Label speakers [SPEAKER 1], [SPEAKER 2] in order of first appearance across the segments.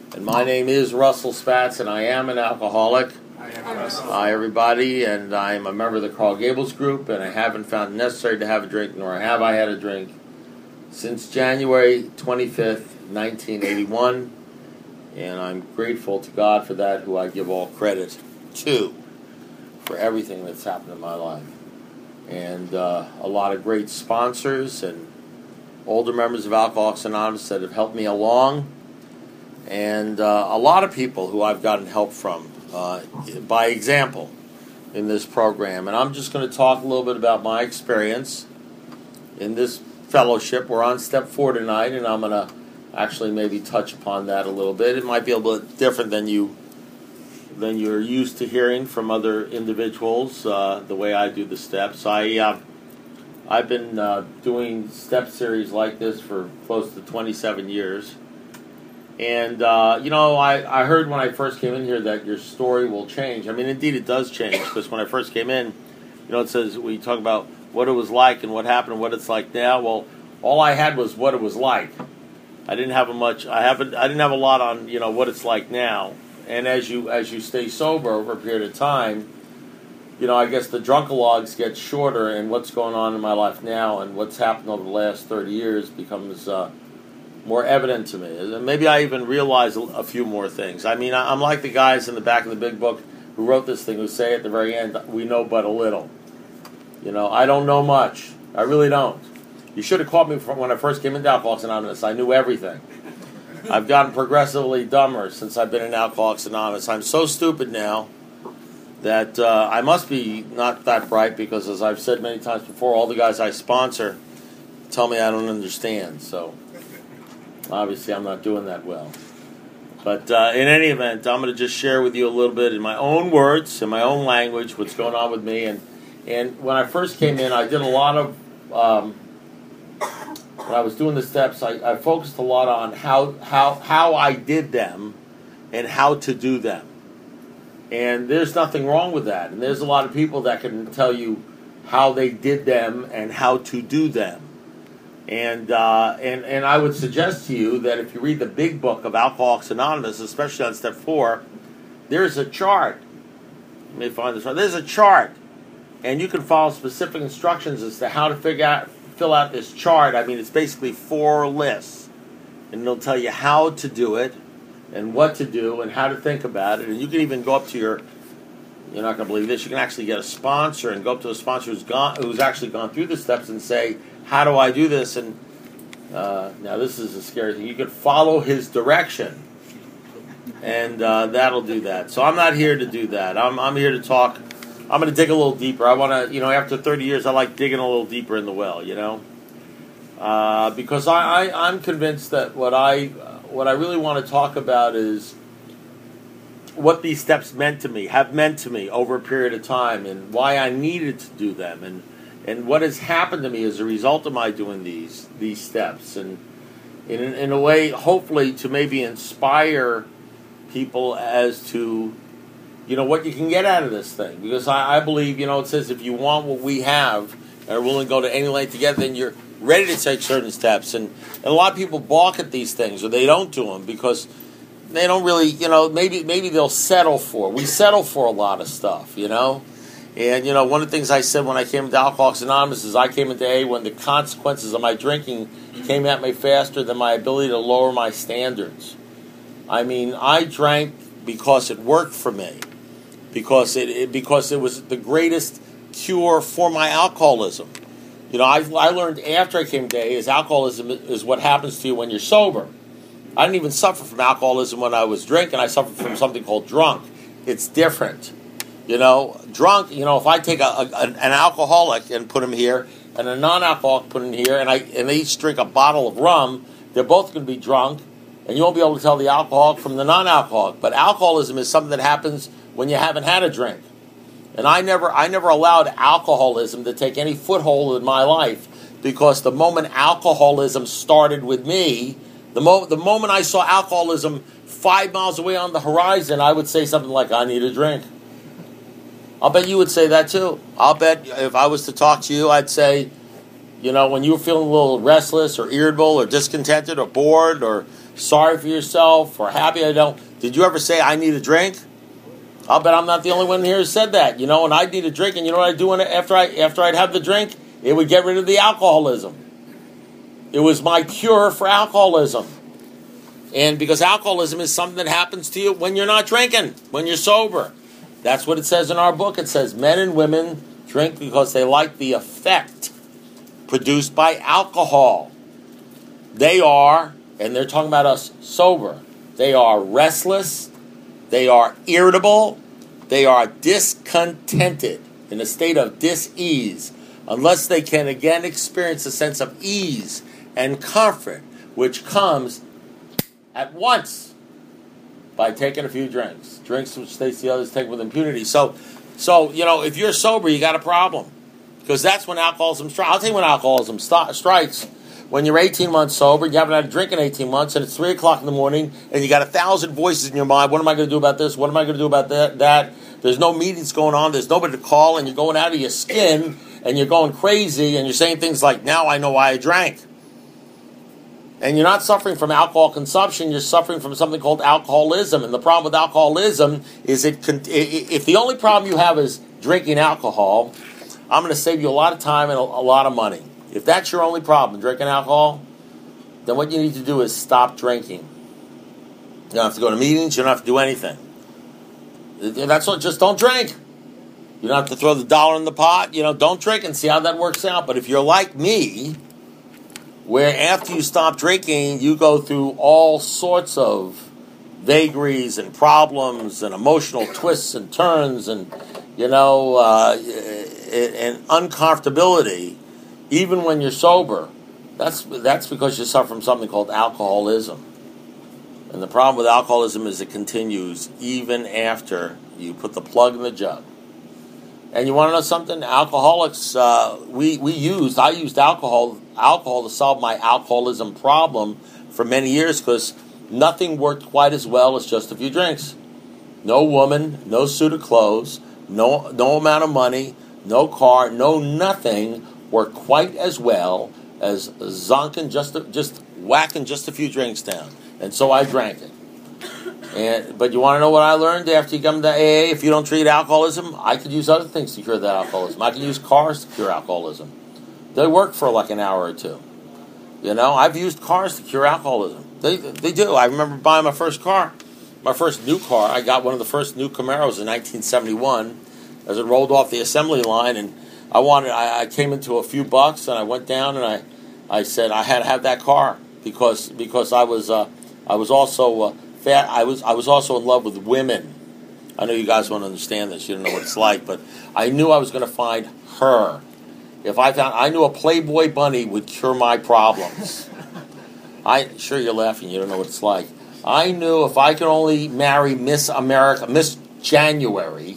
[SPEAKER 1] And my name is Russell Spatz, and I am an alcoholic. Hi, everybody, and I'm a member of the Carl Gables Group, and I haven't found it necessary to have a drink, nor have I had a drink since January 25th, 1981, and I'm grateful to God for that, who I give all credit to for everything that's happened in my life. And a lot of great sponsors and older members of Alcoholics Anonymous that have helped me along, and a lot of people who I've gotten help from by example in this program. And I'm just going to talk a little bit about my experience in this fellowship. We're on step 4 tonight, and I'm going to actually maybe touch upon that a little bit. It might be a little bit different than you're used to hearing from other individuals, the way I do the steps. I've been doing step series like this for close to 27 years. And, I heard when I first came in here that your story will change. I mean, indeed it does change, because when I first came in, it says we talk about what it was like and what happened and what it's like now. Well, all I had was what it was like. I didn't have I didn't have a lot on, what it's like now. And as you stay sober over a period of time, I guess the drunkalogs get shorter, and what's going on in my life now and what's happened over the last 30 years becomes more evident to me. And maybe I even realize a few more things. I mean, I'm like the guys in the back of the big book who wrote this thing, who say at the very end, we know but a little. I don't know much. I really don't. You should have caught me from when I first came into Alcoholics Anonymous. I knew everything. I've gotten progressively dumber since I've been in Alcoholics Anonymous. I'm so stupid now that I must be not that bright, because, as I've said many times before, all the guys I sponsor tell me I don't understand. So obviously I'm not doing that well. But in any event, I'm going to just share with you a little bit in my own words, in my own language, what's going on with me. And when I first came in, I did a lot of, when I was doing the steps, I focused a lot on how I did them and how to do them. And there's nothing wrong with that. And there's a lot of people that can tell you how they did them and how to do them. And I would suggest to you that if you read the big book of Alcoholics Anonymous, especially on step 4, there's a chart. Let me find this one. There's a chart, and you can follow specific instructions as to how to fill out this chart. I mean, it's basically 4 lists, and it'll tell you how to do it, and what to do, and how to think about it. And you can even go up to you're not going to believe this, you can actually get a sponsor and go up to a sponsor who's actually gone through the steps and say, how do I do this? And now this is a scary thing. You could follow his direction, and that'll do that. So I'm not here to do that. I'm here to talk. I'm going to dig a little deeper. I want to, after 30 years, I like digging a little deeper in the well, because I'm convinced that what I really want to talk about is what these steps have meant to me over a period of time, and why I needed to do them, and what has happened to me as a result of my doing these steps, and in a way, hopefully, to maybe inspire people as to what you can get out of this thing. Because I believe, it says if you want what we have and are willing to go to any length to get, then you're ready to take certain steps. And a lot of people balk at these things, or they don't do them because they don't really, maybe they'll settle for. We settle for a lot of stuff, And, one of the things I said when I came into Alcoholics Anonymous is I came into AA when the consequences of my drinking came at me faster than my ability to lower my standards. I mean, I drank because it worked for me, because it was the greatest cure for my alcoholism. I learned after I came to AA is alcoholism is what happens to you when you're sober. I didn't even suffer from alcoholism when I was drinking. I suffered from something called drunk. It's different. Drunk, if I take an alcoholic and put him here, and a non-alcoholic put him here, and they each drink a bottle of rum, they're both going to be drunk, and you won't be able to tell the alcoholic from the non-alcoholic. But alcoholism is something that happens when you haven't had a drink. And I never allowed alcoholism to take any foothold in my life, because the moment alcoholism started with me, the moment I saw alcoholism 5 miles away on the horizon, I would say something like, I need a drink. I'll bet you would say that too. I'll bet if I was to talk to you, I'd say, when you were feeling a little restless or irritable or discontented or bored or sorry for yourself or happy I don't. Did you ever say, I need a drink? I'll bet I'm not the only one here who said that. And I'd need a drink, and you know what I'd do after I'd have the drink? It would get rid of the alcoholism. It was my cure for alcoholism. And because alcoholism is something that happens to you when you're not drinking, when you're sober. That's what it says in our book. It says men and women drink because they like the effect produced by alcohol. They are, and they're talking about us sober, they are restless, they are irritable, they are discontented, in a state of dis-ease, unless they can again experience a sense of ease and comfort, which comes at once by taking a few drinks which they see others take with impunity. So if you're sober, you got a problem, because that's when alcoholism strikes. I'll tell you when alcoholism strikes. When you're 18 months sober, you haven't had a drink in 18 months, and it's 3 o'clock in the morning, and you got 1,000 voices in your mind. What am I going to do about this? What am I going to do about that? There's no meetings going on. There's nobody to call, and you're going out of your skin, and you're going crazy, and you're saying things like, now I know why I drank. And you're not suffering from alcohol consumption. You're suffering from something called alcoholism. And the problem with alcoholism is if the only problem you have is drinking alcohol, I'm going to save you a lot of time and a lot of money. If that's your only problem, drinking alcohol, then what you need to do is stop drinking. You don't have to go to meetings. You don't have to do anything. That's what. Just don't drink. You don't have to throw the dollar in the pot. Don't drink and see how that works out. But if you're like me, where after you stop drinking, you go through all sorts of vagaries and problems and emotional twists and turns and, and uncomfortability, even when you're sober, that's because you suffer from something called alcoholism. And the problem with alcoholism is it continues even after you put the plug in the jug. And you want to know something? Alcoholics, I used alcohol to solve my alcoholism problem for many years, because nothing worked quite as well as just a few drinks. No woman, no suit of clothes, no amount of money, no car, no nothing worked quite as well as zonking, just whacking just a few drinks down. And so I drank it. But you want to know what I learned after you come to AA? If you don't treat alcoholism, I could use other things to cure that alcoholism. I can use cars to cure alcoholism. They work for like an hour or two. I've used cars to cure alcoholism. They do. I remember buying my first car. My first new car. I got one of the first new Camaros in 1971 as it rolled off the assembly line, and I came into a few bucks, and I went down and I said I had to have that car because I was also fat. I was also in love with women. I know you guys won't understand this. You don't know what it's like, but I knew I was going to find her. I knew a Playboy bunny would cure my problems. Sure you're laughing. You don't know what it's like. I knew if I could only marry Miss America, Miss January,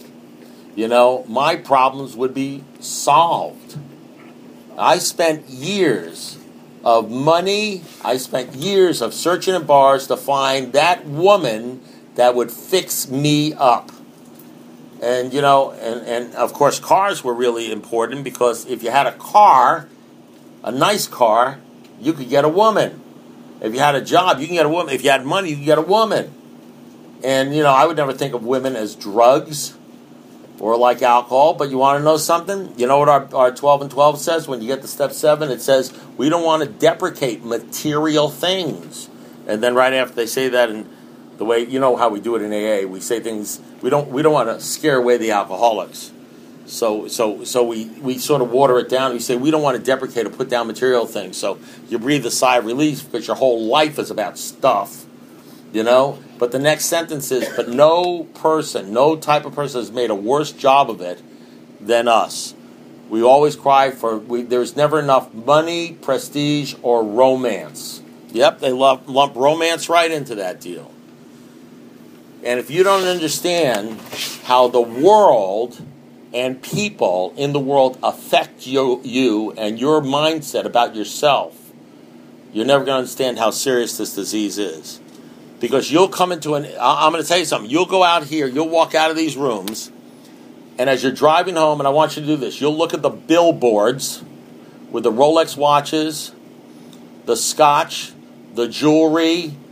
[SPEAKER 1] my problems would be solved. I spent years of money. I spent years of searching in bars to find that woman that would fix me up. And, and of course cars were really important, because if you had a car, a nice car, you could get a woman. If you had a job, you can get a woman. If you had money, you can get a woman. And, I would never think of women as drugs or like alcohol, but you want to know something? You know what our 12 and 12 says? When you get to step 7, it says we don't want to deprecate material things. And then right after they say that, in the way, how we do it in AA, we say things, we don't want to scare away the alcoholics. So we sort of water it down. We say we don't want to deprecate or put down material things. So you breathe a sigh of relief, because your whole life is about stuff. But the next sentence is, but no type of person has made a worse job of it than us. We always cry there's never enough money, prestige, or romance. Yep, they lump romance right into that deal. And if you don't understand how the world and people in the world affect you and your mindset about yourself, you're never going to understand how serious this disease is. Because you'll come into I'm going to tell you something. You'll go out here, you'll walk out of these rooms, and as you're driving home, and I want you to do this, you'll look at the billboards with the Rolex watches, the scotch, the jewelry,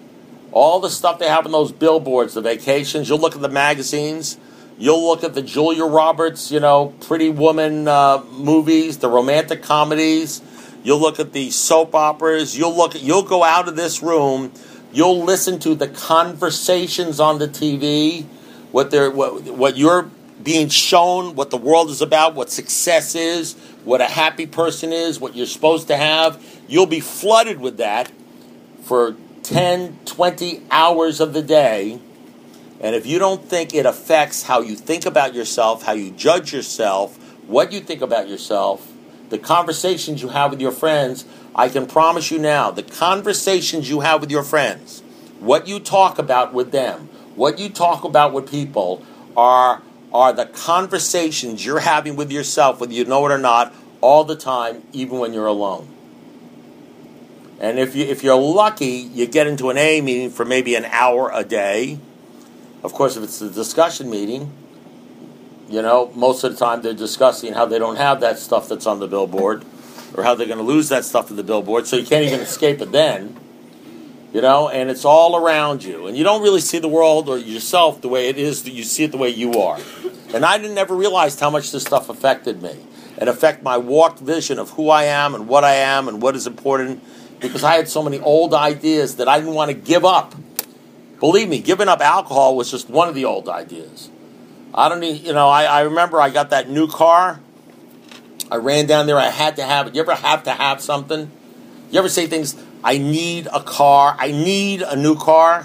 [SPEAKER 1] All the stuff they have on those billboards, the vacations, you'll look at the magazines, you'll look at the Julia Roberts, Pretty Woman movies, the romantic comedies, you'll look at the soap operas, you'll go out of this room, you'll listen to the conversations on the TV, what you're being shown, what the world is about, what success is, what a happy person is, what you're supposed to have. You'll be flooded with that for 10, 20 hours of the day. And if you don't think it affects how you think about yourself, how you judge yourself, what you think about yourself, the conversations you have with your friends, I can promise you now, the conversations you have with your friends, what you talk about with them, what you talk about with people are the conversations you're having with yourself, whether you know it or not, all the time, even when you're alone. And if you're lucky, you get into an AA meeting for maybe an hour a day. Of course, if it's a discussion meeting, most of the time they're discussing how they don't have that stuff that's on the billboard, or how they're going to lose that stuff on the billboard, so you can't even escape it then. And it's all around you. And you don't really see the world or yourself the way it is, you see it the way you are. And I never realized how much this stuff affected me. And affect my warped vision of who I am and what is important, because I had so many old ideas that I didn't want to give up. Believe me, giving up alcohol was just one of the old ideas. I remember I got that new car. I ran down there, I had to have it. You ever have to have something? You ever say things, I need a car, I need a new car?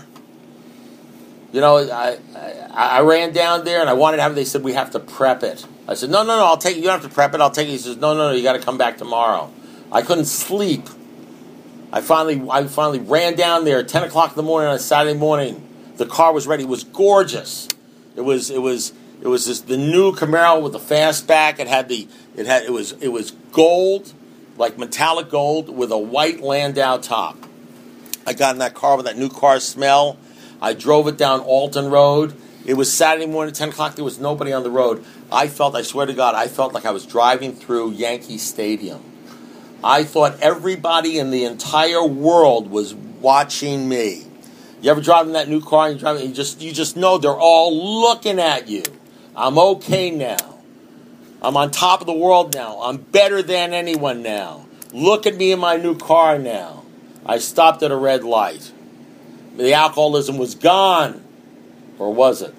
[SPEAKER 1] I ran down there and I wanted to have it. They said, we have to prep it. I said, no, I'll take it. You don't have to prep it, I'll take it. He says, no, you got to come back tomorrow. I couldn't sleep. I finally ran down there at 10 o'clock in the morning on a Saturday morning. The car was ready. It was gorgeous. It was just the new Camaro with the fastback. It was gold, like metallic gold, with a white Landau top. I got in that car with that new car smell. I drove it down Alton Road. It was Saturday morning, 10 o'clock. There was nobody on the road. I swear to God, I felt like I was driving through Yankee Stadium. I thought everybody in the entire world was watching me. You ever drive in that new car and you just know they're all looking at you. I'm okay now. I'm on top of the world now. I'm better than anyone now. Look at me in my new car now. I stopped at a red light. The alcoholism was gone. Or was it?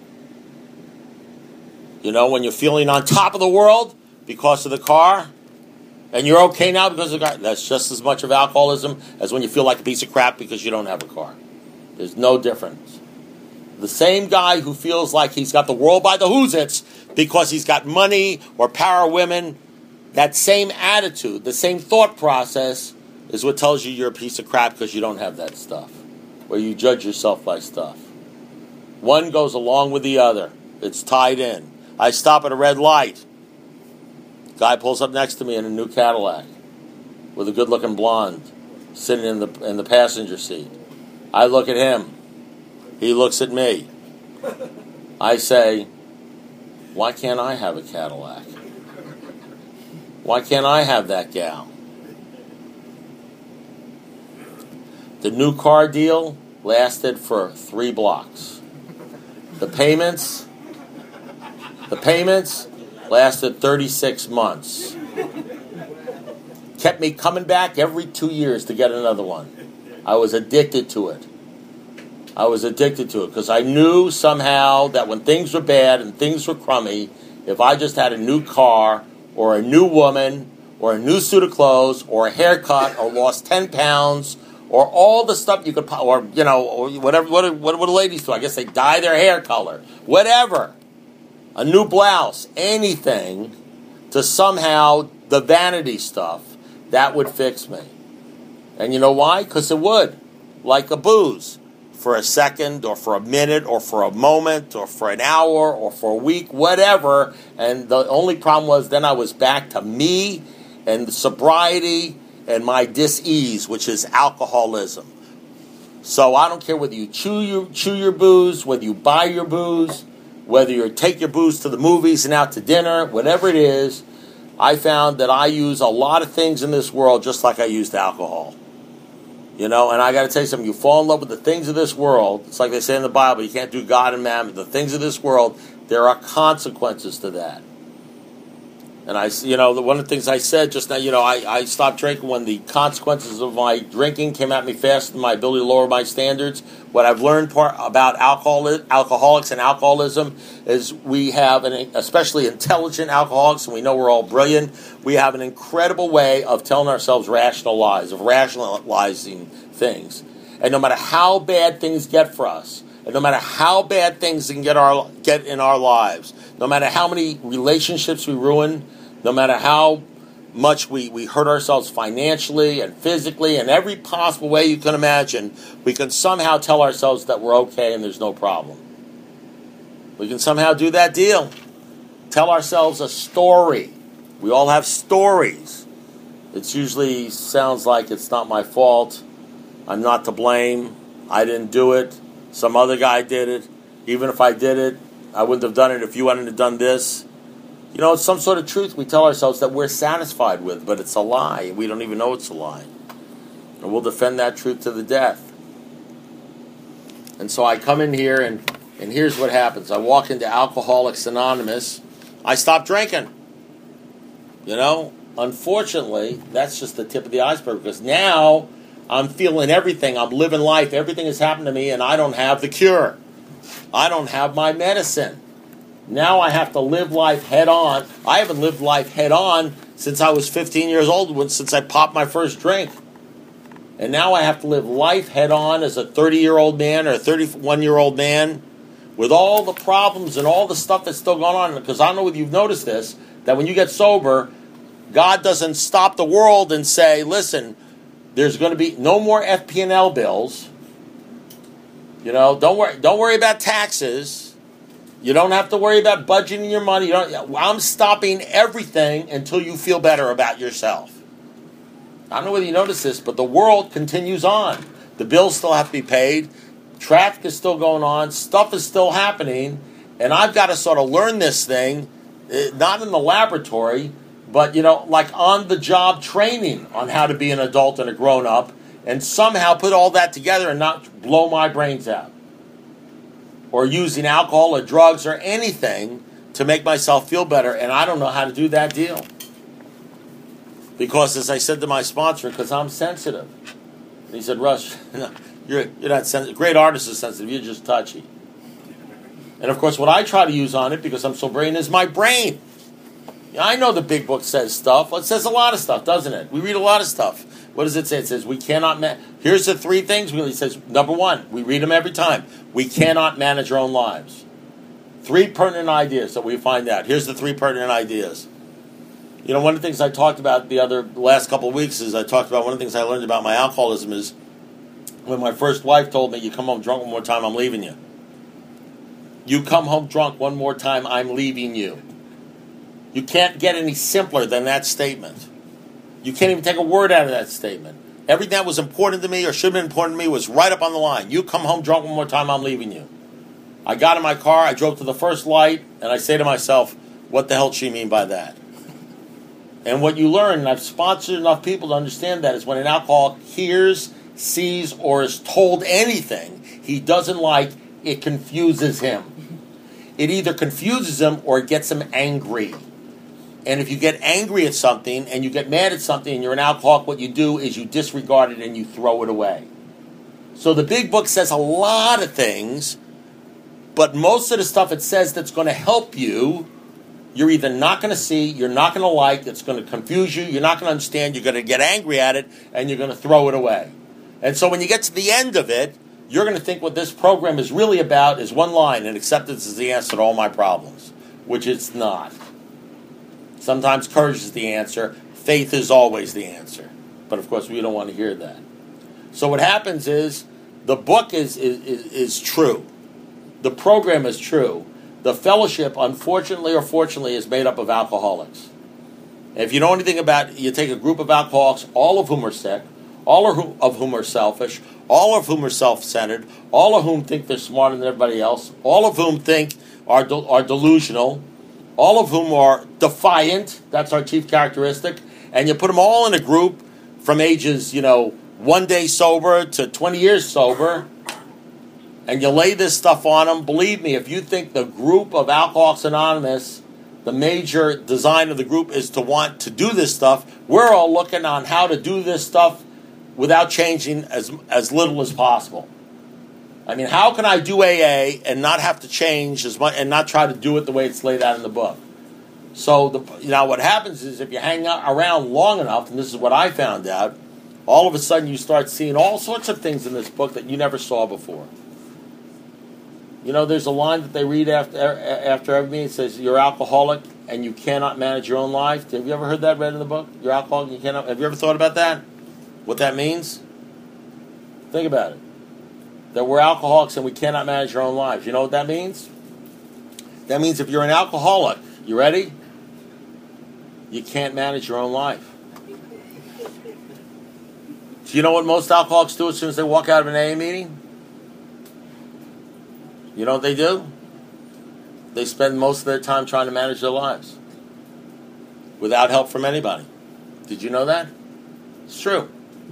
[SPEAKER 1] When you're feeling on top of the world because of the car, and you're okay now because of the car, that's just as much of alcoholism as when you feel like a piece of crap because you don't have a car. There's no difference. The same guy who feels like he's got the world by the whoozits because he's got money or power women, that same attitude, the same thought process is what tells you you're a piece of crap because you don't have that stuff, or you judge yourself by stuff. One goes along with the other. It's tied in. I stop at a red light. Guy pulls up next to me in a new Cadillac with a good-looking blonde sitting in the passenger seat. I look at him. He looks at me. I say, why can't I have a Cadillac? Why can't I have that gal? The new car deal lasted for 3 blocks. The payments lasted 36 months. Kept me coming back every 2 years to get another one. I was addicted to it. Because I knew somehow that when things were bad and things were crummy, if I just had a new car or a new woman or a new suit of clothes or a haircut or lost 10 pounds or all the stuff you could, or whatever, what do ladies do? I guess they dye their hair color. Whatever. A new blouse, anything to somehow, the vanity stuff, that would fix me. And you know why? Because it would. Like a booze. For a second, or for a minute, or for a moment, or for an hour, or for a week, whatever. And the only problem was then I was back to me and sobriety and my dis-ease, which is alcoholism. So I don't care whether you chew your booze, whether you buy your booze, whether you take your booze to the movies and out to dinner, whatever it is, I found that I use a lot of things in this world just like I used alcohol. And I got to tell you something. You fall in love with the things of this world. It's like they say in the Bible, you can't do God and mammon. The things of this world, there are consequences to that. And one of the things I said just now, I stopped drinking when the consequences of my drinking came at me faster than my ability to lower my standards. What I've learned about alcoholics and alcoholism is we have, especially intelligent alcoholics, and we know we're all brilliant, we have an incredible way of telling ourselves rational lies, of rationalizing things. And no matter how bad things get for us, and no matter how bad things can get in our lives, no matter how many relationships we ruin, no matter how much we hurt ourselves financially and physically and every possible way you can imagine, we can somehow tell ourselves that we're okay and there's no problem. We can somehow do that deal. Tell ourselves a story. We all have stories. It usually sounds like it's not my fault. I'm not to blame. I didn't do it. Some other guy did it. Even if I did it, I wouldn't have done it if you hadn't have done this. It's some sort of truth we tell ourselves that we're satisfied with, but it's a lie. We don't even know it's a lie. And we'll defend that truth to the death. And so I come in here, and here's what happens. I walk into Alcoholics Anonymous. I stop drinking. Unfortunately, that's just the tip of the iceberg, because now I'm feeling everything. I'm living life. Everything has happened to me, and I don't have the cure. I don't have my medicine. Now I have to live life head on. I haven't lived life head on since I was 15 years old, since I popped my first drink. And now I have to live life head on as a 30-year-old man or a 31-year-old man with all the problems and all the stuff that's still going on. Because I don't know whether you've noticed this, that when you get sober, God doesn't stop the world and say, listen, there's going to be no more FP&L bills. Don't worry about taxes. You don't have to worry about budgeting your money. I'm stopping everything until you feel better about yourself. I don't know whether you notice this, but the world continues on. The bills still have to be paid. Traffic is still going on. Stuff is still happening. And I've got to sort of learn this thing, not in the laboratory, but, like on-the-job training on how to be an adult and a grown-up, and somehow put all that together and not blow my brains out. Or using alcohol or drugs or anything to make myself feel better, and I don't know how to do that deal. Because, as I said to my sponsor, because I'm sensitive. And he said, Russ, you're not sensitive. Great artist is sensitive, you're just touchy. And of course, what I try to use on it, because I'm so brilliant, is my brain. I know the big book says stuff. It says a lot of stuff, doesn't it? We read a lot of stuff. What does it say? It says we cannot here's the three things. It says, number one, we read them every time. We cannot manage our own lives. 3 pertinent ideas that we find out. Here's the 3 pertinent ideas. One of the things I talked about the last couple of weeks is one of the things I learned about my alcoholism is when my first wife told me, you come home drunk one more time, I'm leaving you. You come home drunk one more time, I'm leaving you. You can't get any simpler than that statement. You can't even take a word out of that statement. Everything that was important to me or should have been important to me was right up on the line. You come home drunk one more time, I'm leaving you. I got in my car, I drove to the first light, and I say to myself, what the hell does she mean by that? And what you learn, and I've sponsored enough people to understand that, is when an alcoholic hears, sees, or is told anything he doesn't like, it confuses him. It either confuses him or it gets him angry. And if you get angry at something and you get mad at something and you're an alcoholic, what you do is you disregard it and you throw it away. So the big book says a lot of things, but most of the stuff it says that's going to help you, you're either not going to see, you're not going to like, it's going to confuse you, you're not going to understand, you're going to get angry at it, and you're going to throw it away. And so when you get to the end of it, you're going to think what this program is really about is one line, and acceptance is the answer to all my problems, which it's not. Sometimes courage is the answer. Faith is always the answer. But of course, we don't want to hear that. So what happens is the book is true. The program is true. The fellowship, unfortunately or fortunately, is made up of alcoholics. And if you know anything about it, you take a group of alcoholics, all of whom are sick, all of whom are selfish, all of whom are self-centered, all of whom think they're smarter than everybody else, all of whom think are delusional, all of whom are defiant. That's our chief characteristic. And you put them all in a group from ages, 1 day sober to 20 years sober, and you lay this stuff on them, believe me, if you think the group of Alcoholics Anonymous, the major design of the group is to want to do this stuff, we're all looking on how to do this stuff without changing as little as possible. I mean, how can I do AA and not have to change as much and not try to do it the way it's laid out in the book? So, what happens is if you hang around long enough, and this is what I found out, all of a sudden you start seeing all sorts of things in this book that you never saw before. There's a line that they read after every meeting. It says, "You're alcoholic and you cannot manage your own life." Have you ever heard that read in the book? You're alcoholic and you cannot. Have you ever thought about that? What that means? Think about it. That we're alcoholics and we cannot manage our own lives. You know what that means? That means if you're an alcoholic, you ready? You can't manage your own life. Do you know what most alcoholics do as soon as they walk out of an AA meeting? You know what they do? They spend most of their time trying to manage their lives without help from anybody. Did you know that? It's true.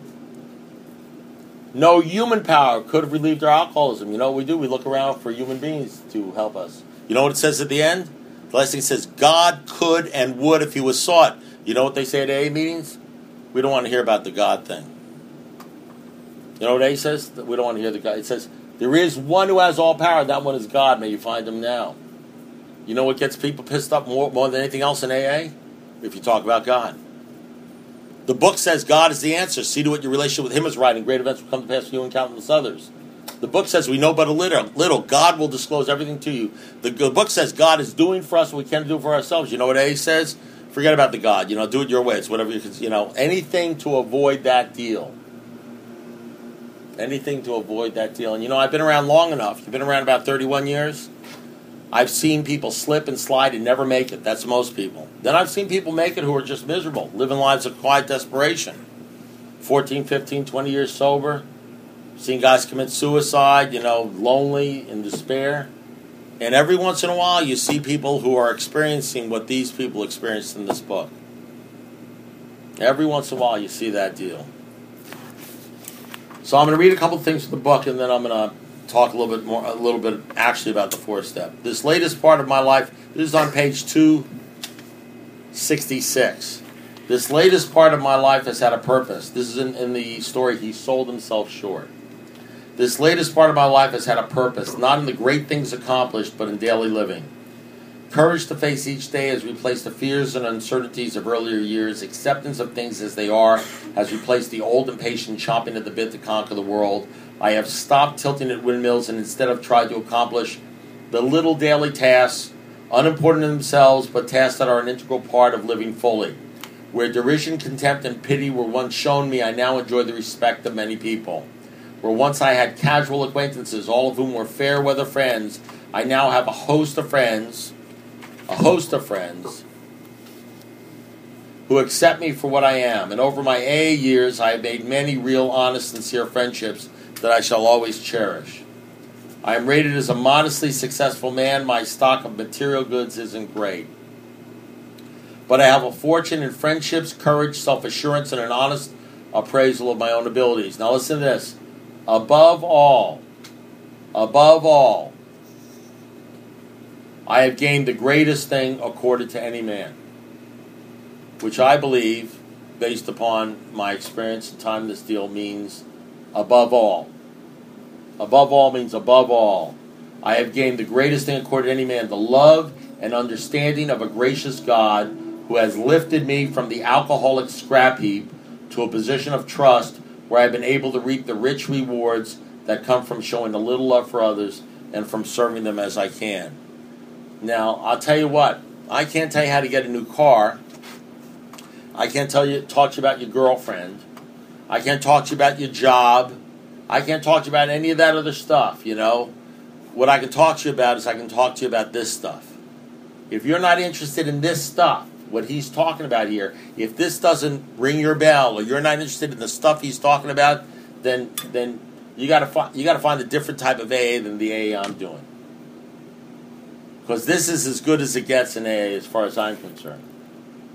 [SPEAKER 1] No human power could have relieved our alcoholism. You know what we do? We look around for human beings to help us. You know what it says at the end? The last thing it says, God could and would if he was sought. You know what they say at AA meetings? We don't want to hear about the God thing. You know what AA says? We don't want to hear the God. It says, there is one who has all power. That one is God. May you find him now. You know what gets people pissed up more than anything else in AA? If you talk about God. The book says God is the answer. See to it your relationship with him is right, and great events will come to pass for you and countless others. The book says we know but a little. God will disclose everything to you. The book says God is doing for us what we can't do for ourselves. You know what AA says? Forget about the God. Do it your way. It's whatever anything to avoid that deal. Anything to avoid that deal. And I've been around long enough. You've been around about 31 years. I've seen people slip and slide and never make it. That's most people. Then I've seen people make it who are just miserable, living lives of quiet desperation. 14, 15, 20 years sober. Seen guys commit suicide, lonely, in despair. And every once in a while you see people who are experiencing what these people experienced in this book. Every once in a while you see that deal. So I'm going to read a couple things from the book, and then I'm going to talk a little bit actually about the 4-step. This latest part of my life, this is on page 266. This latest part of my life has had a purpose. This is in the story, He Sold Himself Short. This latest part of my life has had a purpose, not in the great things accomplished, but in daily living. Courage to face each day has replaced the fears and uncertainties of earlier years. Acceptance of things as they are has replaced the old impatient chomping at the bit to conquer the world. I have stopped tilting at windmills and instead have tried to accomplish the little daily tasks, unimportant in themselves, but tasks that are an integral part of living fully. Where derision, contempt, and pity were once shown me, I now enjoy the respect of many people. Where once I had casual acquaintances, all of whom were fair weather friends, I now have a host of friends who accept me for what I am. And over my AA years, I have made many real, honest, sincere friendships that I shall always cherish. I am rated as a modestly successful man. My stock of material goods isn't great. But I have a fortune in friendships, courage, self-assurance, and an honest appraisal of my own abilities. Now listen to this. Above all, I have gained the greatest thing accorded to any man, which I believe, based upon my experience and time in this deal, means above all. Above all means above all. I have gained the greatest thing accorded to any man, the love and understanding of a gracious God who has lifted me from the alcoholic scrap heap to a position of trust where I've been able to reap the rich rewards that come from showing a little love for others and from serving them as I can. Now, I'll tell you what, I can't tell you how to get a new car. I can't talk to you about your girlfriend. I can't talk to you about your job. I can't talk to you about any of that other stuff, What I can talk to you about is I can talk to you about this stuff. If you're not interested in this stuff, what he's talking about here, if this doesn't ring your bell or you're not interested in the stuff he's talking about, then you got to find a different type of AA than the AA I'm doing. Because this is as good as it gets in AA as far as I'm concerned.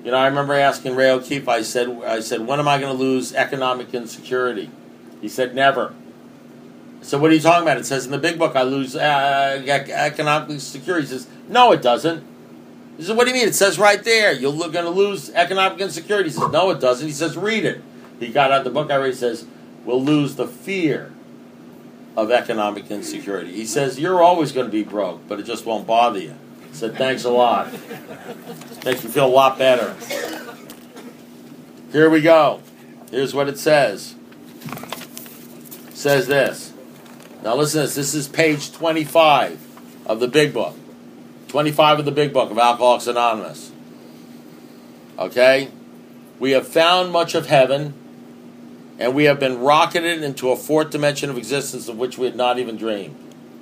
[SPEAKER 1] You know, I remember asking Ray O'Keefe, I said, when am I going to lose economic insecurity? He said, never. I said, what are you talking about? It says in the big book I lose economic insecurity. He says, no, it doesn't. He said, what do you mean? It says right there, you're going to lose economic insecurity. He says, no, it doesn't. He says, read it. He got out the book I read. He says, we'll lose the fear of economic insecurity. He says, you're always going to be broke, but it just won't bother you. I said, thanks a lot. Makes me feel a lot better. Here we go. Here's what it says. It says this. Now listen to this. This is page 25 of the big book. 25 of the big book of Alcoholics Anonymous. Okay? We have found much of heaven, and we have been rocketed into a fourth dimension of existence of which we had not even dreamed.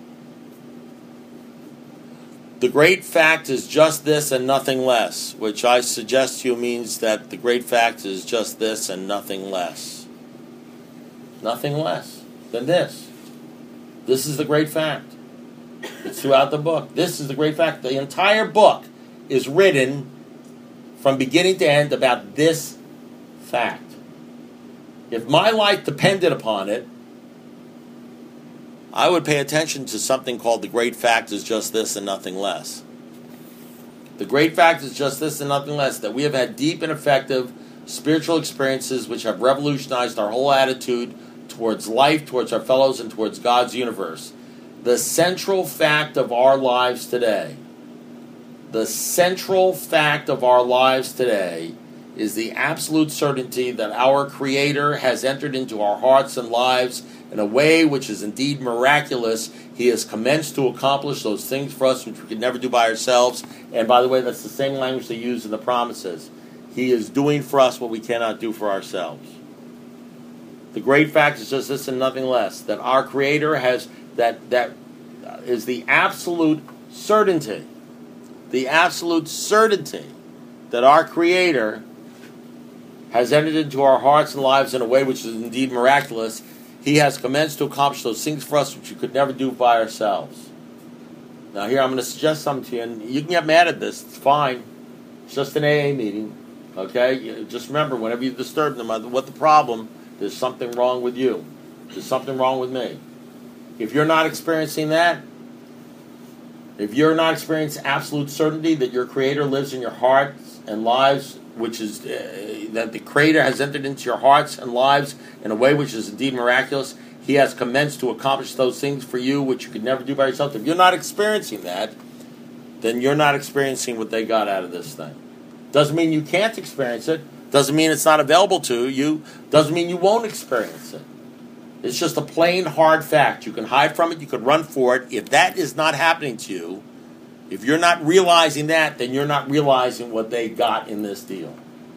[SPEAKER 1] The great fact is just this and nothing less, which I suggest to you means that the great fact is just this and nothing less. Nothing less than this. This is the great fact. It's throughout the book. This is the great fact. The entire book is written from beginning to end about this fact. If my life depended upon it, I would pay attention to something called the great fact is just this and nothing less. The great fact is just this and nothing less, that we have had deep and effective spiritual experiences which have revolutionized our whole attitude towards life, towards our fellows, and towards God's universe. The central fact of our lives today, is the absolute certainty that our Creator has entered into our hearts and lives in a way which is indeed miraculous. He has commenced to accomplish those things for us which we could never do by ourselves. And by the way, that's the same language they use in the promises. He is doing for us what we cannot do for ourselves. The great fact is just this and nothing less, that our Creator has, that is the absolute certainty that our Creator has entered into our hearts and lives in a way which is indeed miraculous. He has commenced to accomplish those things for us which we could never do by ourselves. Now here I'm going to suggest something to you, and you can get mad at this, it's fine. It's just an AA meeting, okay? Just remember, whenever you disturb them, what the problem, there's something wrong with you. There's something wrong with me. If you're not experiencing that, if you're not experiencing absolute certainty that your Creator lives in your hearts and lives, which is that the Creator has entered into your hearts and lives in a way which is indeed miraculous, He has commenced to accomplish those things for you which you could never do by yourself. If you're not experiencing that, then you're not experiencing what they got out of this thing. Doesn't mean you can't experience it. Doesn't mean it's not available to you. Doesn't mean you won't experience it. It's just a plain, hard fact. You can hide from it. You can run for it. If that is not happening to you, if you're not realizing that, then you're not realizing what they got in this deal.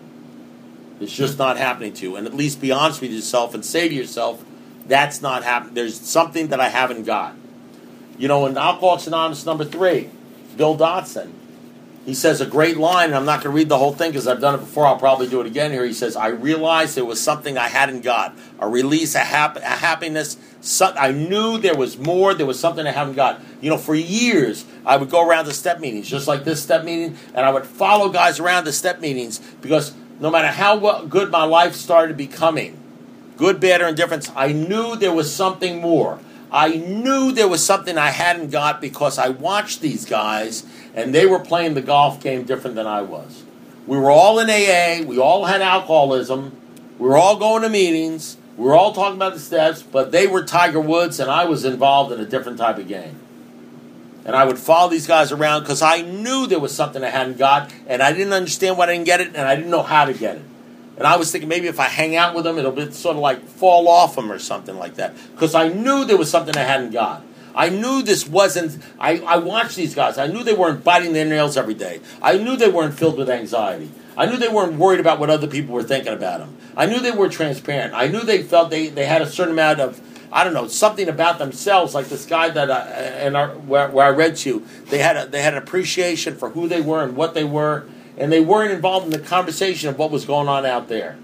[SPEAKER 1] It's just not happening to you. And at least be honest with yourself and say to yourself, that's not happening. There's something that I haven't got. You know, in Alcoholics Anonymous number 3, Bill Dotson, he says a great line, and I'm not going to read the whole thing because I've done it before. I'll probably do it again here. He says, I realized there was something I hadn't got. A release, a happiness. I knew there was more. There was something I haven't got. You know, for years, I would go around to step meetings, just like this step meeting, and I would follow guys around to step meetings because no matter how good my life started becoming, good, bad, or indifference, I knew there was something more. I knew there was something I hadn't got because I watched these guys and they were playing the golf game different than I was. We were all in AA. We all had alcoholism. We were all going to meetings. We were all talking about the steps, but they were Tiger Woods and I was involved in a different type of game. And I would follow these guys around because I knew there was something I hadn't got and I didn't understand why I didn't get it and I didn't know how to get it. And I was thinking maybe if I hang out with them, it'll be sort of like fall off them or something like that. Because I knew there was something I hadn't got. I knew this wasn't... I watched these guys. I knew they weren't biting their nails every day. I knew they weren't filled with anxiety. I knew they weren't worried about what other people were thinking about them. I knew they were transparent. I knew they felt they had a certain amount of, I don't know, something about themselves. Like this guy that where I read to you, they had an appreciation for who they were and what they were. And they weren't involved in the conversation of what was going on out there,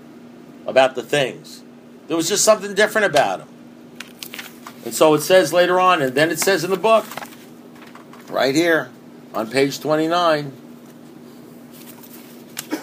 [SPEAKER 1] about the things. There was just something different about them. And so it says later on, and then it says in the book, right here, on page 29,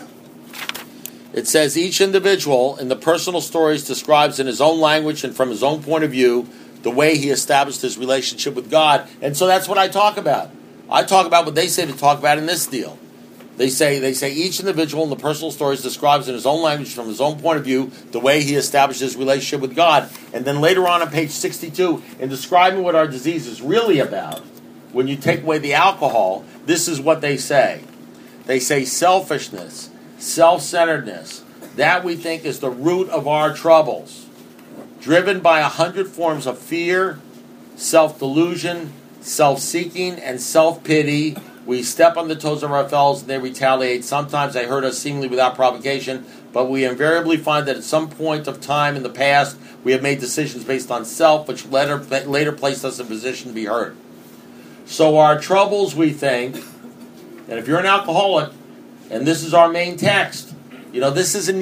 [SPEAKER 1] It says each individual in the personal stories describes in his own language and from his own point of view the way he established his relationship with God. And so that's what I talk about. I talk about what they say to talk about in this deal. They say each individual in the personal stories describes in his own language from his own point of view the way he established his relationship with God. And then later on page 62, in describing what our disease is really about, when you take away the alcohol, this is what they say. They say selfishness, self-centeredness, that we think is the root of our troubles, driven by 100 forms of fear, self-delusion, self-seeking, and self-pity. We step on the toes of our fellows and they retaliate. Sometimes they hurt us seemingly without provocation, but we invariably find that at some point of time in the past, we have made decisions based on self, which later placed us in a position to be hurt. So our troubles, we think, and if you're an alcoholic, and this is our main text, this isn't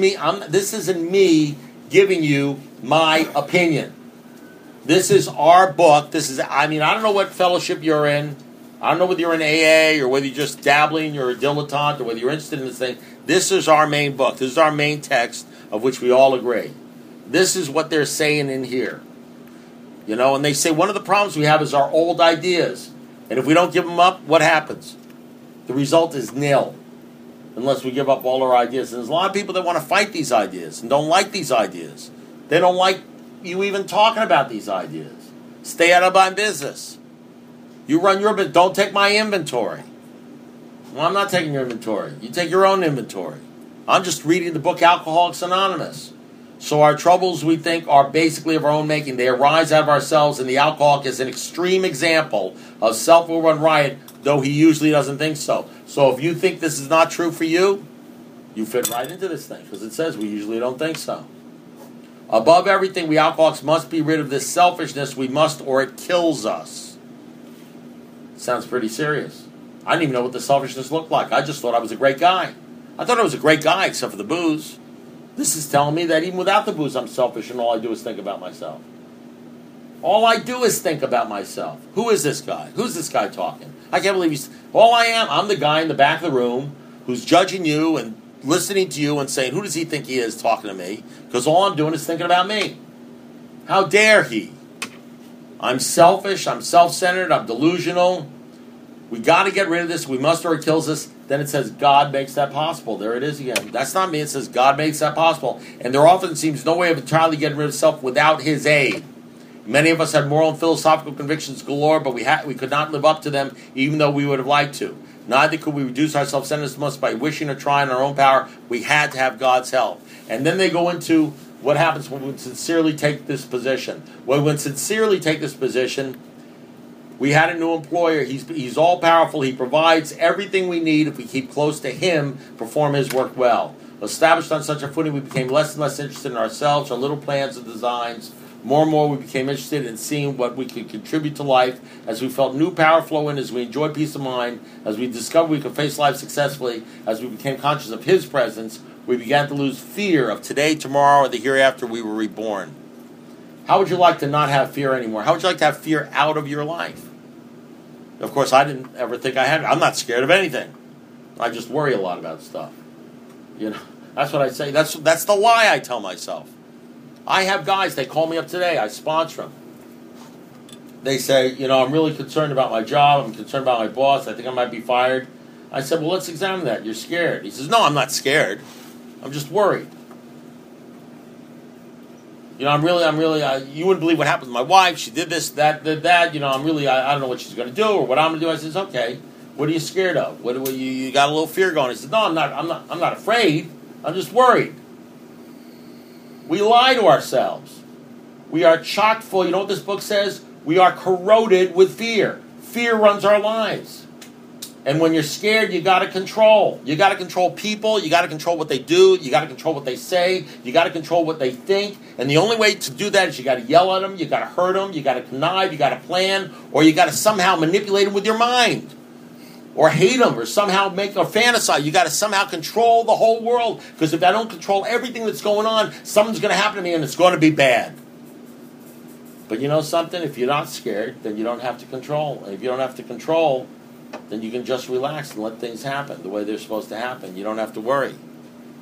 [SPEAKER 1] me giving you my opinion. This is our book. I don't know what fellowship you're in. I don't know whether you're in AA or whether you're just dabbling, you're a dilettante, or whether you're interested in this thing. This is our main book. This is our main text of which we all agree. This is what they're saying in here. And they say one of the problems we have is our old ideas. And if we don't give them up, what happens? The result is nil, unless we give up all our ideas. And there's a lot of people that want to fight these ideas and don't like these ideas. They don't like you even talking about these ideas. Stay out of my business. You run your business. Don't take my inventory. Well, I'm not taking your inventory. You take your own inventory. I'm just reading the book Alcoholics Anonymous. So our troubles, we think, are basically of our own making. They arise out of ourselves, and the alcoholic is an extreme example of self will run riot, though he usually doesn't think so. So if you think this is not true for you, you fit right into this thing, because it says we usually don't think so. Above everything, we alcoholics must be rid of this selfishness. We must, or it kills us. Sounds pretty serious. I didn't even know what the selfishness looked like. I just thought I was a great guy. I thought I was a great guy, except for the booze. This is telling me that even without the booze, I'm selfish, and all I do is think about myself. All I do is think about myself. Who is this guy? Who's this guy talking? I can't believe I'm the guy in the back of the room who's judging you and listening to you and saying, who does he think he is talking to me? Because all I'm doing is thinking about me. How dare he? I'm selfish, I'm self-centered, I'm delusional. We got to get rid of this. We must, or it kills us. Then it says God makes that possible. There it is again. That's not me. It says God makes that possible. And there often seems no way of entirely getting rid of self without His aid. Many of us had moral and philosophical convictions galore, but we could not live up to them, even though we would have liked to. Neither could we reduce our self-centeredness by wishing or trying our own power. We had to have God's help. And then they go into what happens when we sincerely take this position. When we sincerely take this position, we had a new employer. He's all-powerful. He provides everything we need if we keep close to Him, perform His work well. Established on such a footing, we became less and less interested in ourselves, our little plans and designs. More and more, we became interested in seeing what we could contribute to life. As we felt new power flow in, as we enjoyed peace of mind, as we discovered we could face life successfully, as we became conscious of His presence, we began to lose fear of today, tomorrow, or the hereafter we were reborn. How would you like to not have fear anymore? How would you like to have fear out of your life? Of course, I didn't ever think I had. I'm not scared of anything. I just worry a lot about stuff. That's what I say. That's the lie I tell myself. I have guys, they call me up today, I sponsor them. They say, I'm really concerned about my job, I'm concerned about my boss, I think I might be fired. I said, well, let's examine that. You're scared. He says, no, I'm not scared. I'm just worried. I'm really, you wouldn't believe what happened to my wife. She did this, that, did that. I'm really, I don't know what she's going to do or what I'm going to do. I says, okay, what are you scared of? What you got a little fear going? He says, no, I'm not afraid. I'm just worried. We lie to ourselves. We are chock full. You know what this book says? We are corroded with fear. Fear runs our lives. And when you're scared, you got to control. You got to control people. You got to control what they do. You got to control what they say. You got to control what they think. And the only way to do that is you got to yell at them. You got to hurt them. You got to connive. You got to plan. Or you got to somehow manipulate them with your mind. Or hate them. Or somehow make or fantasize. You got to somehow control the whole world. Because if I don't control everything that's going on, something's going to happen to me and it's going to be bad. But you know something? If you're not scared, then you don't have to control. And if you don't have to control, then you can just relax and let things happen the way they're supposed to happen. You don't have to worry.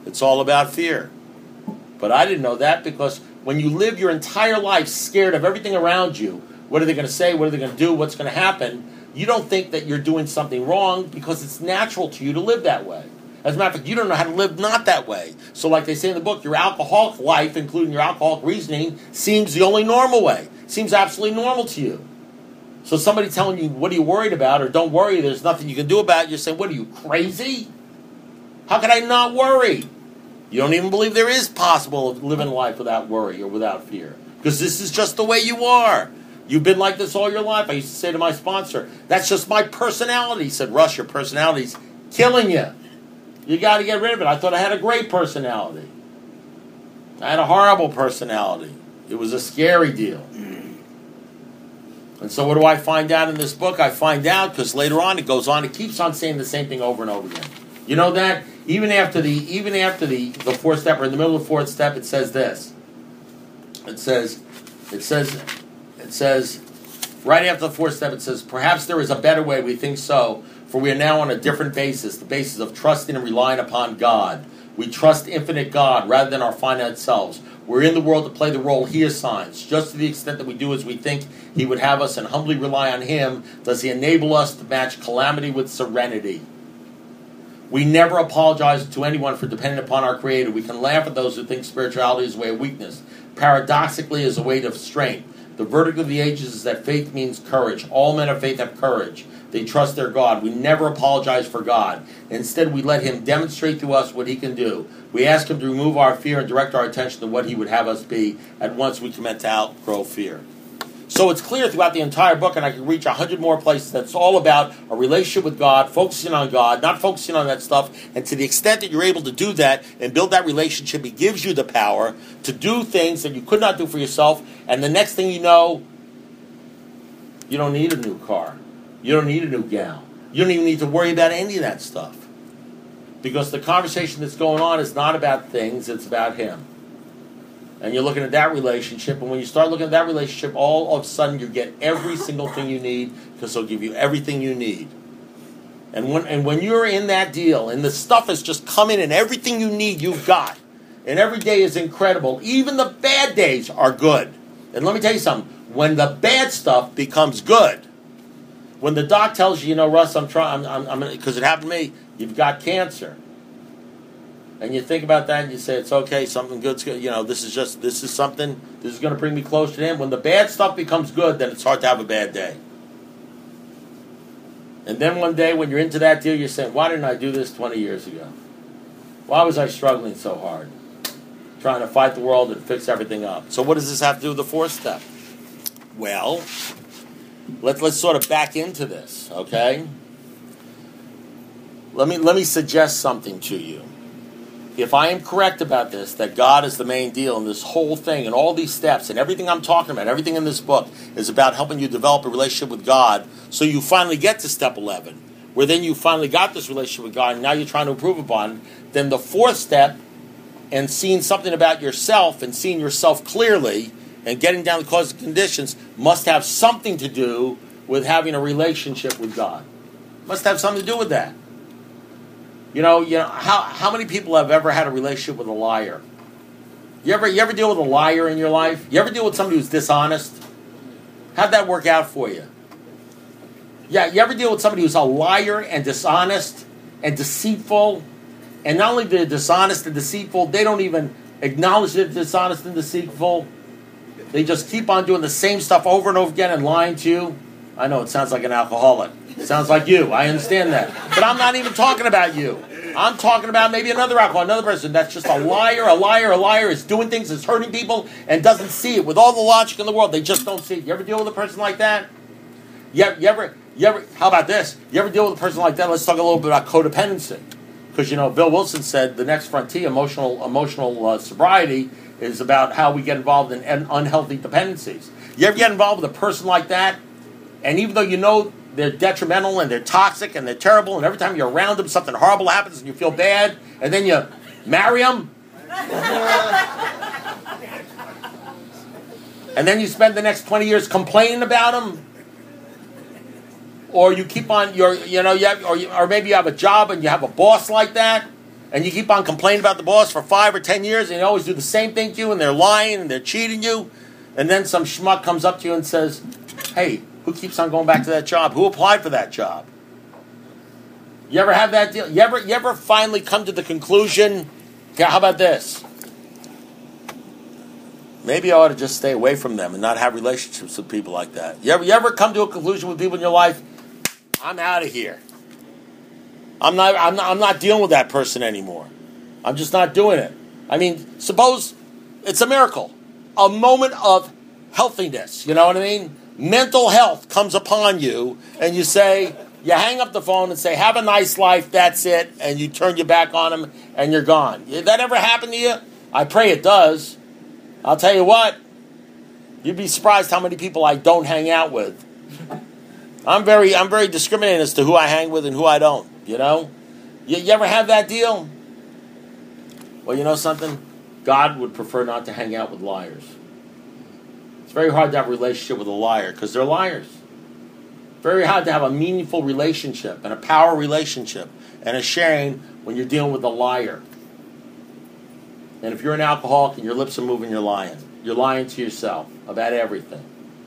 [SPEAKER 1] It's all about fear. But I didn't know that, because when you live your entire life scared of everything around you, what are they going to say, what are they going to do, what's going to happen, you don't think that you're doing something wrong because it's natural to you to live that way. As a matter of fact, you don't know how to live not that way. So like they say in the book, your alcoholic life, including your alcoholic reasoning, seems the only normal way. Seems absolutely normal to you. So somebody telling you, what are you worried about, or don't worry, there's nothing you can do about it, you're saying, what are you, crazy? How can I not worry? You don't even believe there is possible of living life without worry or without fear. Because this is just the way you are. You've been like this all your life. I used to say to my sponsor, that's just my personality. He said, Russ, your personality's killing you. You got to get rid of it. I thought I had a great personality. I had a horrible personality. It was a scary deal. And so what do I find out in this book? I find out because later on it goes on. It keeps on saying the same thing over and over again. You know that? Even after the fourth step, or in the middle of the fourth step, it says this. It says, right after the fourth step, it says, perhaps there is a better way, we think so, for we are now on a different basis, the basis of trusting and relying upon God. We trust infinite God rather than our finite selves. We're in the world to play the role He assigns. Just to the extent that we do as we think He would have us and humbly rely on Him, does He enable us to match calamity with serenity. We never apologize to anyone for depending upon our Creator. We can laugh at those who think spirituality is a way of weakness. Paradoxically, is a way of strength. The verdict of the ages is that faith means courage. All men of faith have courage. They trust their God. We never apologize for God. Instead, we let Him demonstrate to us what He can do. We ask Him to remove our fear and direct our attention to what He would have us be. At once we commence to outgrow fear. So it's clear throughout the entire book, and I can reach 100 more places, that's all about a relationship with God, focusing on God, not focusing on that stuff. And to the extent that you're able to do that and build that relationship, He gives you the power to do things that you could not do for yourself. And the next thing you know, you don't need a new car. You don't need a new gown. You don't even need to worry about any of that stuff. Because the conversation that's going on is not about things, it's about Him. And you're looking at that relationship, and when you start looking at that relationship, all of a sudden you get every single thing you need, because He'll give you everything you need. And when you're in that deal, and the stuff is just coming, and everything you need you've got, and every day is incredible, even the bad days are good. And let me tell you something, when the bad stuff becomes good, when the doc tells you, you know, Russ, I'm because it happened to me, you've got cancer. And you think about that and you say, it's okay, something good's good. You know, this is going to bring me closer to Him. When the bad stuff becomes good, then it's hard to have a bad day. And then one day when you're into that deal, you're saying, why didn't I do this 20 years ago? Why was I struggling so hard? Trying to fight the world and fix everything up. So what does this have to do with the fourth step? Well, let's sort of back into this, okay? Let me suggest something to you. If I am correct about this, that God is the main deal in this whole thing and all these steps and everything I'm talking about, everything in this book is about helping you develop a relationship with God so you finally get to step 11, where then you finally got this relationship with God and now you're trying to improve upon it, then the fourth step and seeing something about yourself and seeing yourself clearly and getting down the cause and conditions must have something to do with having a relationship with God. Must have something to do with that. You know, how many people have ever had a relationship with a liar? You ever deal with a liar in your life? You ever deal with somebody who's dishonest? How'd that work out for you? Yeah, you ever deal with somebody who's a liar and dishonest and deceitful? And not only they're dishonest and deceitful, they don't even acknowledge they're dishonest and deceitful. They just keep on doing the same stuff over and over again and lying to you. I know it sounds like an alcoholic. It sounds like you. I understand that. But I'm not even talking about you. I'm talking about maybe another alcoholic, another person that's just a liar, is doing things, is hurting people, and doesn't see it. With all the logic in the world, they just don't see it. You ever deal with a person like that? You ever, how about this? You ever deal with a person like that? Let's talk a little bit about codependency. Because, you know, Bill Wilson said the next frontier, emotional sobriety, is about how we get involved in unhealthy dependencies. You ever get involved with a person like that, and even though you know they're detrimental and they're toxic and they're terrible, and every time you're around them something horrible happens and you feel bad, and then you marry them, and then you spend the next 20 years complaining about them, or you keep on or maybe you have a job and you have a boss like that, and you keep on complaining about the boss for 5 or 10 years, and they always do the same thing to you, and they're lying, and they're cheating you, and then some schmuck comes up to you and says, hey, who keeps on going back to that job? Who applied for that job? You ever have that deal? You ever finally come to the conclusion, okay, how about this? Maybe I ought to just stay away from them and not have relationships with people like that. You ever come to a conclusion with people in your life, I'm out of here. I'm not dealing with that person anymore. I'm just not doing it. I mean, suppose it's a miracle. A moment of healthiness, you know what I mean? Mental health comes upon you, and you say, you hang up the phone and say, have a nice life, that's it, and you turn your back on them, and you're gone. Did that ever happen to you? I pray it does. I'll tell you what, you'd be surprised how many people I don't hang out with. I'm very discriminating as to who I hang with and who I don't, you know? You ever have that deal? Well, you know something? God would prefer not to hang out with liars. It's very hard to have a relationship with a liar because they're liars. Very hard to have a meaningful relationship and a power relationship and a sharing when you're dealing with a liar. And if you're an alcoholic and your lips are moving, you're lying. You're lying to yourself about everything.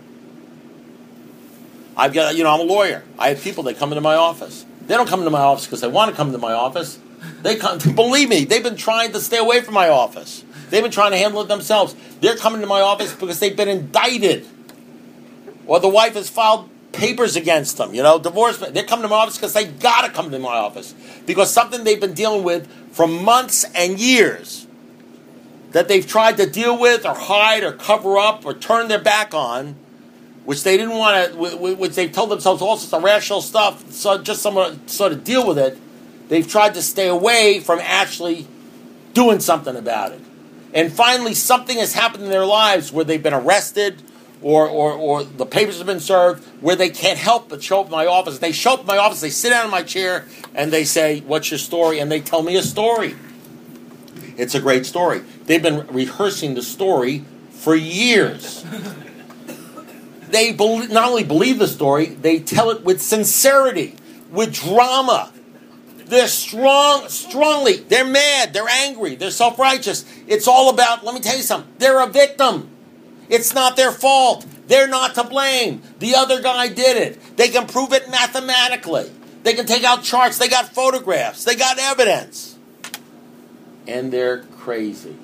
[SPEAKER 1] I'm a lawyer. I have people that come into my office. They don't come into my office because they want to come into my office. They come, believe me, they've been trying to stay away from my office. They've been trying to handle it themselves. They're coming to my office because they've been indicted. Or the wife has filed papers against them, divorce. They're coming to my office because they got to come to my office. Because something they've been dealing with for months and years that they've tried to deal with or hide or cover up or turn their back on, which they didn't want to, which they've told themselves all sorts of rational stuff, so just someone sort of deal with it. They've tried to stay away from actually doing something about it. And finally, something has happened in their lives where they've been arrested or the papers have been served where they can't help but show up in my office. They show up in my office, they sit down in my chair, and they say, what's your story? And they tell me a story. It's a great story. They've been rehearsing the story for years. They not only believe the story, they tell it with sincerity, with drama. They're strongly. They're mad. They're angry. They're self-righteous. It's all about, let me tell you something, they're a victim. It's not their fault. They're not to blame. The other guy did it. They can prove it mathematically. They can take out charts. They got photographs. They got evidence. And they're crazy.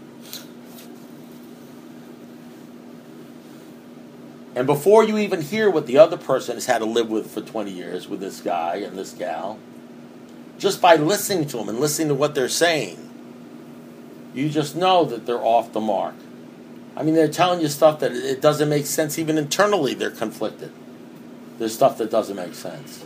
[SPEAKER 1] And before you even hear what the other person has had to live with for 20 years with this guy and this gal, just by listening to them and listening to what they're saying, you just know that they're off the mark. I mean, they're telling you stuff that it doesn't make sense. Even internally, they're conflicted. There's stuff that doesn't make sense.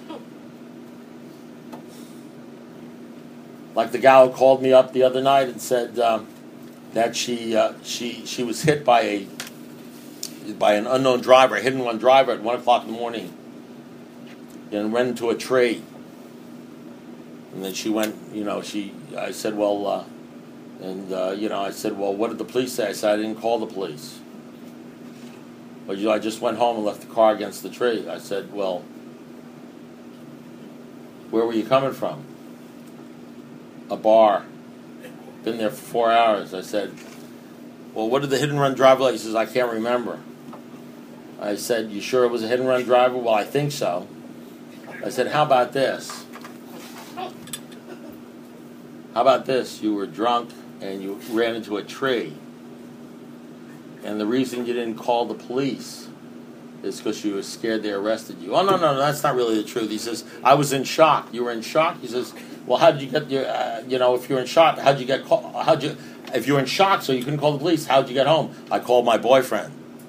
[SPEAKER 1] Like the gal who called me up the other night and said that she was hit by an unknown driver, a hit-and-run driver at 1 o'clock in the morning, and ran into a tree. And then she went, I said, well, I said, well, what did the police say? I said, I didn't call the police. But I just went home and left the car against the tree. I said, well, where were you coming from? A bar. Been there for 4 hours. I said, well, what did the hit-and-run driver like? He says, I can't remember. I said, you sure it was a hit-and-run driver? Well, I think so. I said, how about this? How about this? You were drunk and you ran into a tree. And the reason you didn't call the police is because you were scared they arrested you. Oh, no, that's not really the truth. He says, I was in shock. You were in shock? He says, well, how did you get your, if you're in shock, if you were in shock so you couldn't call the police, how'd you get home? I called my boyfriend.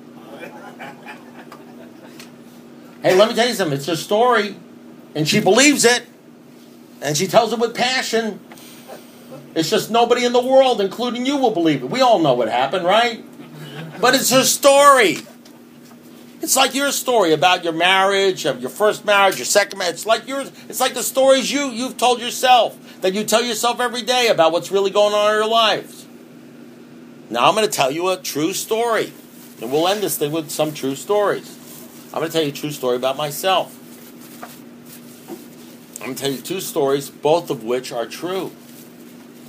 [SPEAKER 1] Hey, let me tell you something. It's a story, and she believes it, and she tells it with passion. It's just nobody in the world, including you, will believe it. We all know what happened, right? But it's her story. It's like your story about your marriage, of your first marriage, your second marriage. It's like yours. It's like the stories you've told yourself, that you tell yourself every day about what's really going on in your lives. Now I'm going to tell you a true story, and we'll end this thing with some true stories. I'm going to tell you a true story about myself. I'm going to tell you 2 stories, both of which are true.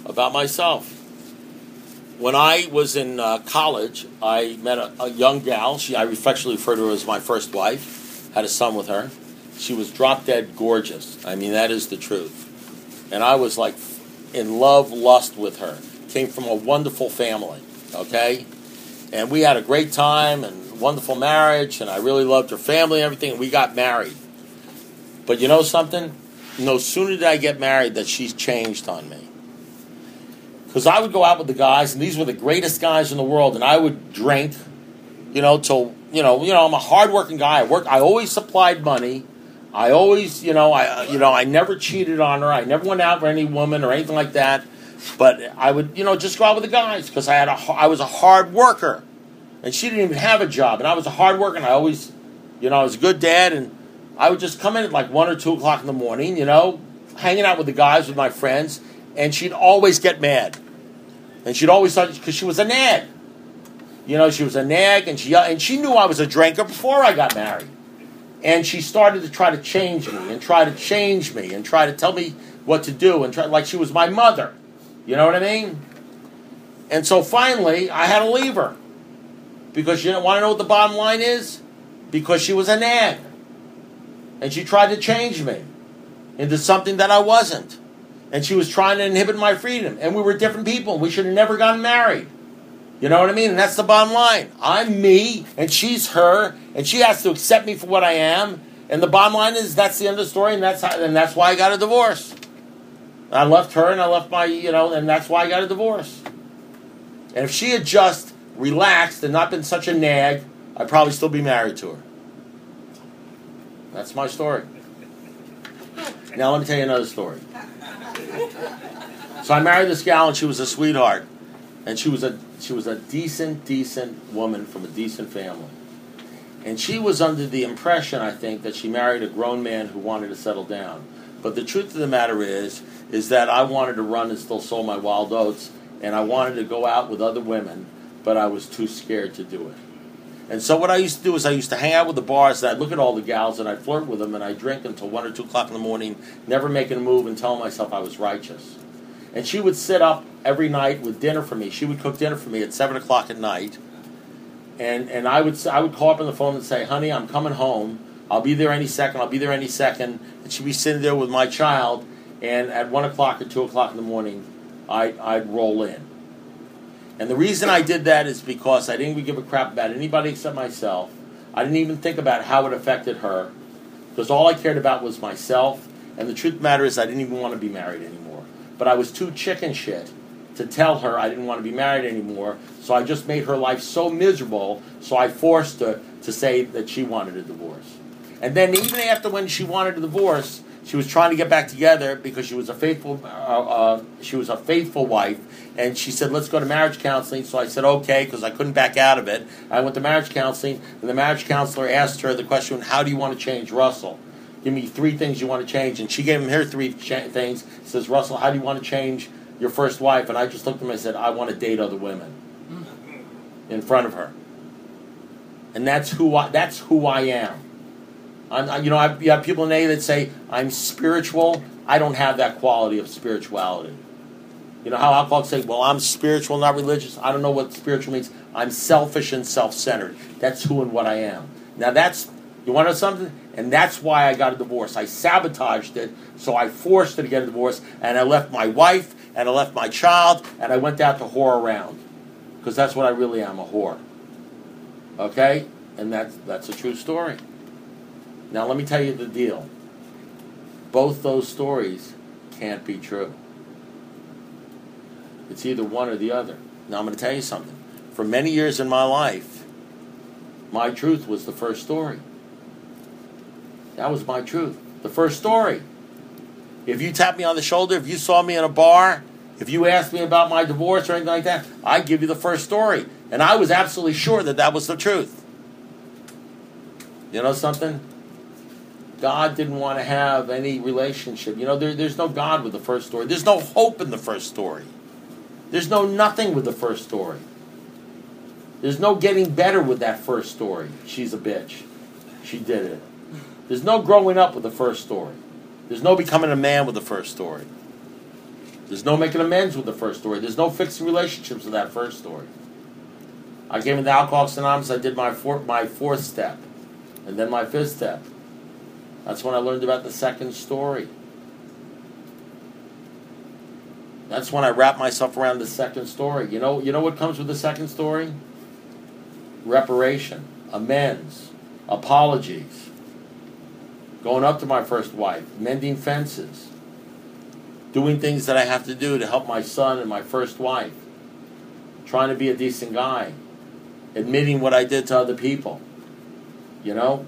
[SPEAKER 1] about myself. When I was in college, I met a young gal. I affectionately refer to her as my first wife. Had a son with her. She was drop dead gorgeous. I mean, that is the truth. And I was like in love, lust with her. Came from a wonderful family, okay? And we had a great time and wonderful marriage, and I really loved her family and everything, and we got married. But you know something? No sooner did I get married that she's changed on me. Because I would go out with the guys, and these were the greatest guys in the world, and I would drink, till, I'm a hardworking guy. I always supplied money. I always, I never cheated on her. I never went out for any woman or anything like that. But I would, just go out with the guys because I was a hard worker. And she didn't even have a job, and I was a hard worker, and I always, I was a good dad, and I would just come in at like 1 or 2 o'clock in the morning, hanging out with the guys, with my friends, and she'd always get mad. And she'd always thought, because she was a nag. She was a nag, and she knew I was a drinker before I got married. And she started to try to change me, and try to tell me what to do, and like she was my mother. You know what I mean? And so finally, I had to leave her. Because you want to know what the bottom line is? Because she was a nag. And she tried to change me into something that I wasn't. And she was trying to inhibit my freedom. And we were different people. We should have never gotten married. You know what I mean? And that's the bottom line. I'm me, and she's her, and she has to accept me for what I am. And the bottom line is that's the end of the story, and that's why I got a divorce. I left her, and I left my, and that's why I got a divorce. And if she had just relaxed and not been such a nag, I'd probably still be married to her. That's my story. Now let me tell you another story. So I married this gal, and she was a sweetheart, and she was a decent woman from a decent family, and she was under the impression, I think, that she married a grown man who wanted to settle down. But the truth of the matter is that I wanted to run and still sow my wild oats, and I wanted to go out with other women, but I was too scared to do it. And so what I used to do is I used to hang out with the bars, and I'd look at all the gals, and I'd flirt with them, and I'd drink until 1 or 2 o'clock in the morning, never making a move and telling myself I was righteous. And she would sit up every night with dinner for me. She would cook dinner for me at 7 o'clock at night, and I would call up on the phone and say, honey, I'm coming home. I'll be there any second. And she'd be sitting there with my child, and at 1 o'clock or 2 o'clock in the morning, I'd roll in. And the reason I did that is because I didn't even give a crap about anybody except myself. I didn't even think about how it affected her, because all I cared about was myself. And the truth of the matter is I didn't even want to be married anymore. But I was too chicken shit to tell her I didn't want to be married anymore, so I just made her life so miserable, so I forced her to say that she wanted a divorce. And then even after when she wanted a divorce, she was trying to get back together because she was a faithful wife, and she said, let's go to marriage counseling. So I said, okay, because I couldn't back out of it. I went to marriage counseling, and the marriage counselor asked her the question, how do you want to change Russell? Give me 3 things you want to change. And she gave him her 3 things. She says, Russell, how do you want to change your first wife? And I just looked at him and I said, I want to date other women in front of her. And that's who I am. You have people in AA that say, I'm spiritual. I don't have that quality of spirituality. You know how alcoholics say, well, I'm spiritual, not religious. I don't know what spiritual means. I'm selfish and self-centered. That's who and what I am. Now you want to know something? And that's why I got a divorce. I sabotaged it, so I forced her to get a divorce, and I left my wife, and I left my child, and I went out to whore around. Because that's what I really am, a whore. Okay? And that's a true story. Now let me tell you the deal. Both those stories can't be true. It's either one or the other. Now I'm going to tell you something. For many years in my life, my truth was the first story. That was my truth. The first story. If you tapped me on the shoulder, if you saw me in a bar, if you asked me about my divorce or anything like that, I'd give you the first story. And I was absolutely sure that was the truth. You know something? God didn't want to have any relationship. There's no God with the first story. There's no hope in the first story. There's no nothing with the first story. There's no getting better with that first story. She's a bitch. She did it. There's no growing up with the first story. There's no becoming a man with the first story. There's no making amends with the first story. There's no fixing relationships with that first story. I came into Alcoholics Anonymous, I did my fourth step, and then my fifth step. That's when I learned about the second story. That's when I wrapped myself around the second story. You know what comes with the second story? Reparation, amends, apologies, going up to my first wife, mending fences, doing things that I have to do to help my son and my first wife, trying to be a decent guy, admitting what I did to other people, the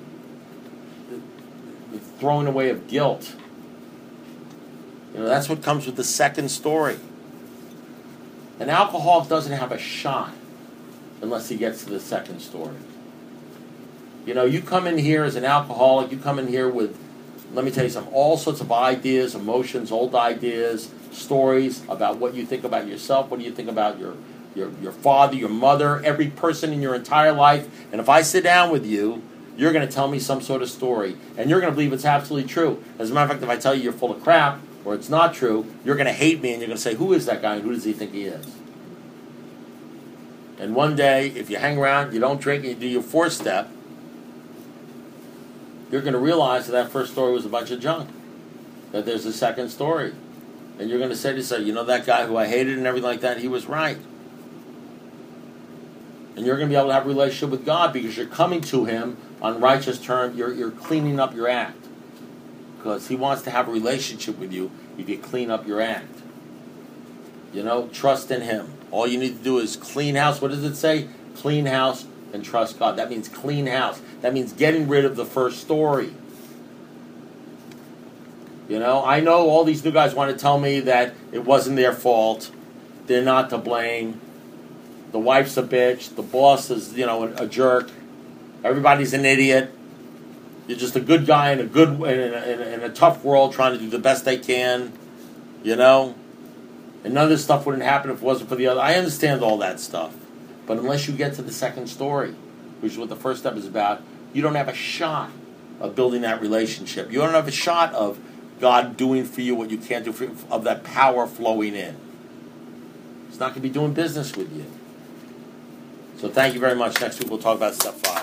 [SPEAKER 1] throwing away of guilt. That's what comes with the second story. An alcoholic doesn't have a shot unless he gets to the second story. You come in here as an alcoholic, you come in here with, let me tell you something, all sorts of ideas, emotions, old ideas, stories about what you think about yourself, what do you think about your father, your mother, every person in your entire life. And if I sit down with you, you're going to tell me some sort of story, and you're going to believe it's absolutely true. As a matter of fact, if I tell you you're full of crap, or it's not true, you're going to hate me, and you're going to say, who is that guy, and who does he think he is? And one day, if you hang around, you don't drink, and you do your fourth step, you're going to realize that first story was a bunch of junk, that there's a second story. And you're going to say to yourself, that guy who I hated and everything like that, he was right. And you're going to be able to have a relationship with God because you're coming to Him on righteous terms. You're cleaning up your act. Because He wants to have a relationship with you if you clean up your act. Trust in Him. All you need to do is clean house. What does it say? Clean house and trust God. That means clean house. That means getting rid of the first story. I know all these new guys want to tell me that it wasn't their fault. They're not to blame. The wife's a bitch. The boss is, a jerk. Everybody's an idiot. You're just a good guy in a tough world trying to do the best they can, And none of this stuff wouldn't happen if it wasn't for the other. I understand all that stuff. But unless you get to the second story, which is what the first step is about, you don't have a shot of building that relationship. You don't have a shot of God doing for you what you can't do for you, of that power flowing in. He's not going to be doing business with you. So thank you very much. Next week we'll talk about step 5.